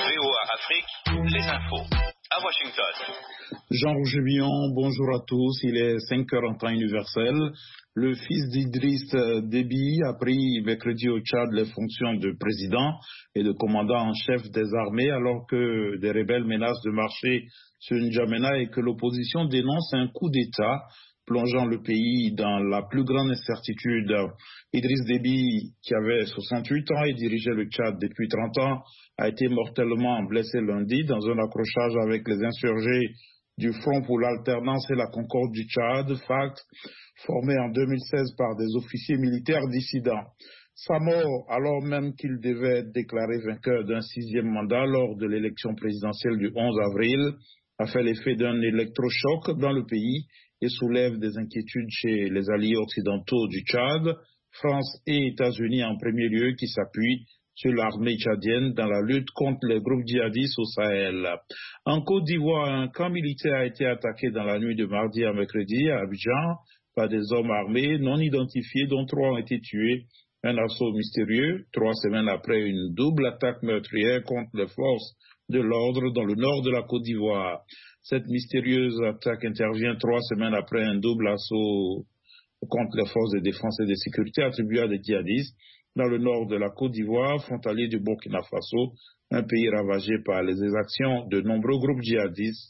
VOA Afrique, les infos. À Washington. Jean-Roger Billon, bonjour à tous. Il est 5h en temps universel. Le fils d'Idriss Déby a pris mercredi au Tchad les fonctions de président et de commandant en chef des armées alors que des rebelles menacent de marcher sur N'Djamena et que l'opposition dénonce un coup d'État plongeant le pays dans la plus grande incertitude. Idriss Déby, qui avait 68 ans et dirigeait le Tchad depuis 30 ans, a été mortellement blessé lundi dans un accrochage avec les insurgés du Front pour l'alternance et la concorde du Tchad, FACT, formé en 2016 par des officiers militaires dissidents. Sa mort, alors même qu'il devait être déclaré vainqueur d'un 6e mandat lors de l'élection présidentielle du 11 avril, a fait l'effet d'un électrochoc dans le pays et soulève des inquiétudes chez les alliés occidentaux du Tchad, France et États-Unis en premier lieu, qui s'appuient sur l'armée tchadienne dans la lutte contre les groupes djihadistes au Sahel. En Côte d'Ivoire, un camp militaire a été attaqué dans la nuit de mardi à mercredi à Abidjan par des hommes armés non identifiés dont 3 ont été tués. Un assaut mystérieux, 3 semaines après une double attaque meurtrière contre les forces de l'ordre dans le nord de la Côte d'Ivoire. Cette mystérieuse attaque intervient 3 semaines après un double assaut contre les forces de défense et de sécurité attribuées à des djihadistes dans le nord de la Côte d'Ivoire, frontalier du Burkina Faso, un pays ravagé par les exactions de nombreux groupes djihadistes.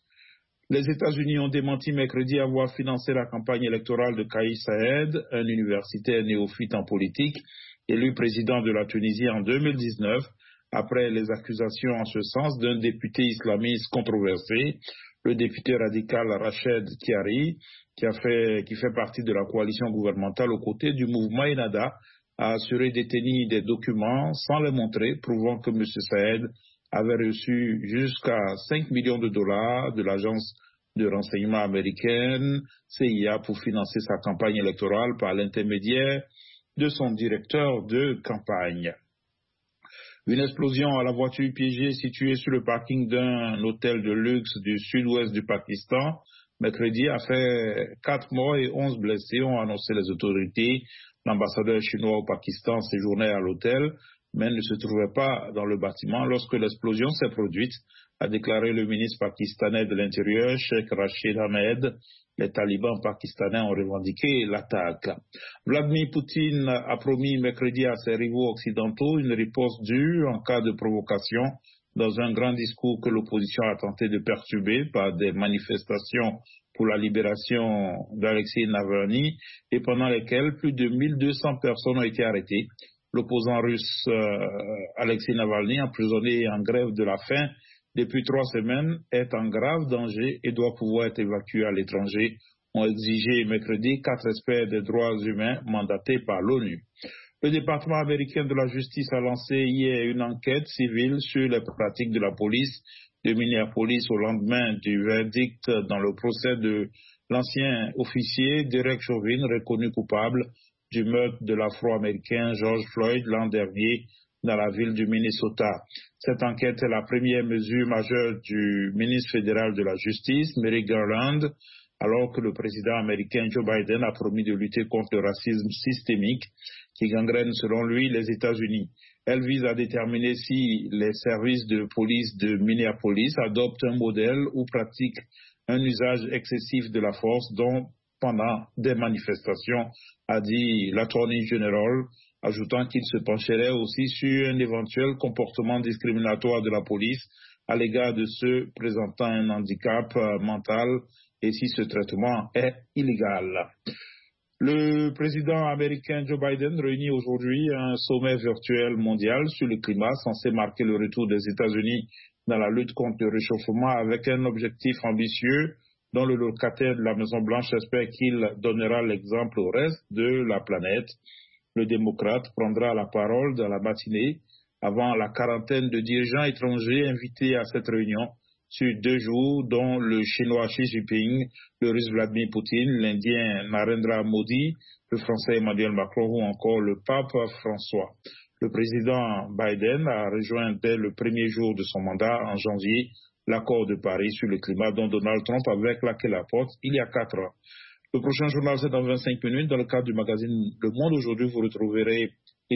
Les États-Unis ont démenti mercredi avoir financé la campagne électorale de Kais Saied, un universitaire néophyte en politique, élu président de la Tunisie en 2019, après les accusations en ce sens d'un député islamiste controversé, le député radical Rached Chiari, qui fait partie de la coalition gouvernementale aux côtés du mouvement Ennahda, a assuré détenir des documents sans les montrer, prouvant que M. Saïed avait reçu jusqu'à 5 millions de dollars de l'agence de renseignement américaine CIA pour financer sa campagne électorale par l'intermédiaire de son directeur de campagne. Une explosion à la voiture piégée située sur le parking d'un hôtel de luxe du sud-ouest du Pakistan mercredi a fait 4 morts et 11 blessés, ont annoncé les autorités. L'ambassadeur chinois au Pakistan séjournait à l'hôtel, mais ne se trouvait pas dans le bâtiment lorsque l'explosion s'est produite, a déclaré le ministre pakistanais de l'Intérieur, Sheikh Rashid Ahmed. Les talibans pakistanais ont revendiqué l'attaque. Vladimir Poutine a promis mercredi à ses rivaux occidentaux une riposte dure en cas de provocation dans un grand discours que l'opposition a tenté de perturber par des manifestations pour la libération d'Alexei Navalny et pendant lesquelles plus de 1200 personnes ont été arrêtées. L'opposant russe Alexei Navalny, emprisonné et en grève de la faim depuis 3 semaines, est en grave danger et doit pouvoir être évacué à l'étranger, ont exigé mercredi 4 experts des droits humains mandatés par l'ONU. Le département américain de la justice a lancé hier une enquête civile sur les pratiques de la police de Minneapolis au lendemain du verdict dans le procès de l'ancien officier Derek Chauvin, reconnu coupable du meurtre de l'Afro-Américain George Floyd l'an dernier dans la ville du Minnesota. Cette enquête est la première mesure majeure du ministre fédéral de la Justice, Merrick Garland, alors que le président américain Joe Biden a promis de lutter contre le racisme systémique qui gangrène selon lui les États-Unis. Elle vise à déterminer si les services de police de Minneapolis adoptent un modèle ou pratiquent un usage excessif de la force dont pendant des manifestations, a dit l'Attorney General, ajoutant qu'il se pencherait aussi sur un éventuel comportement discriminatoire de la police à l'égard de ceux présentant un handicap mental et si ce traitement est illégal. Le président américain Joe Biden réunit aujourd'hui un sommet virtuel mondial sur le climat censé marquer le retour des États-Unis dans la lutte contre le réchauffement avec un objectif ambitieux dont le locataire de la Maison-Blanche espère qu'il donnera l'exemple au reste de la planète. Le démocrate prendra la parole dans la matinée avant la quarantaine de dirigeants étrangers invités à cette réunion sur 2 jours, dont le chinois Xi Jinping, le russe Vladimir Poutine, l'indien Narendra Modi, le français Emmanuel Macron ou encore le pape François. Le président Biden a rejoint dès le premier jour de son mandat en janvier l'accord de Paris sur le climat dont Donald Trump avait claqué la porte il y a 4 ans. Le prochain journal, c'est dans 25 minutes. Dans le cadre du magazine Le Monde aujourd'hui, vous retrouverez